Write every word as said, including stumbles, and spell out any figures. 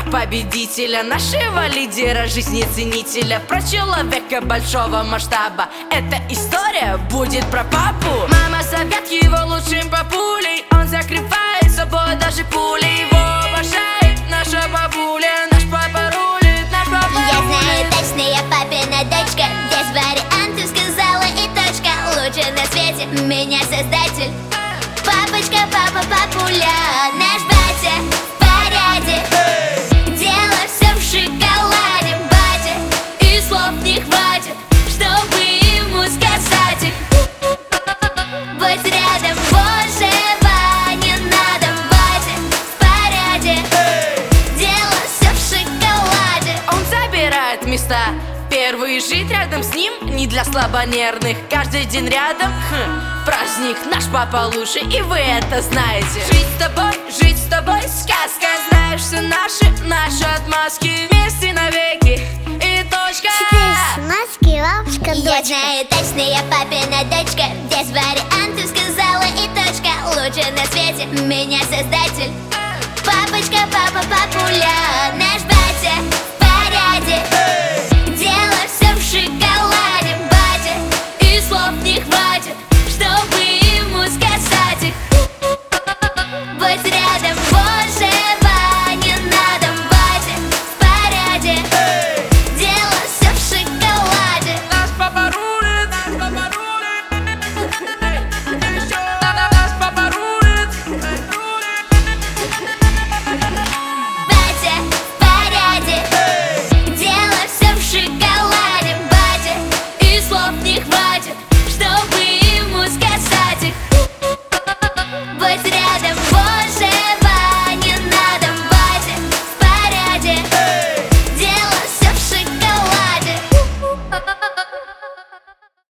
победителя, нашего лидера, жизни ценителя, про человека большого масштаба. Эта история будет про папу. Мама зовет его лучшим папулей, он закрывает собой даже пули. Его обожает наша бабуля, наш папа рулит, наш папа рулит. Я знаю точно, я папина дочка, без вариантов сказала и точка. Лучше на свете меня создатель. Папочка, папа, папуля, наш батя в параде. Дело все в шоколаде, батя, и слов не хватит, чтобы ему сказать их. Будь рядом, большего не надо, батя в параде. Дело все в шоколаде. Он забирает места первый, жить рядом с ним не для слабонервных. Каждый день рядом, хм, праздник, наш папа лучше, и вы это знаете. Жить с тобой, жить с тобой, сказка. Знаешь, все наши, наши отмазки вместе навеки, и точка. Четыре маски, лапушка, Я дочка. знаю точно, я папина дочка, без вариантов сказала и точка. Лучше на свете меня создатель. Папочка, папа, папуля.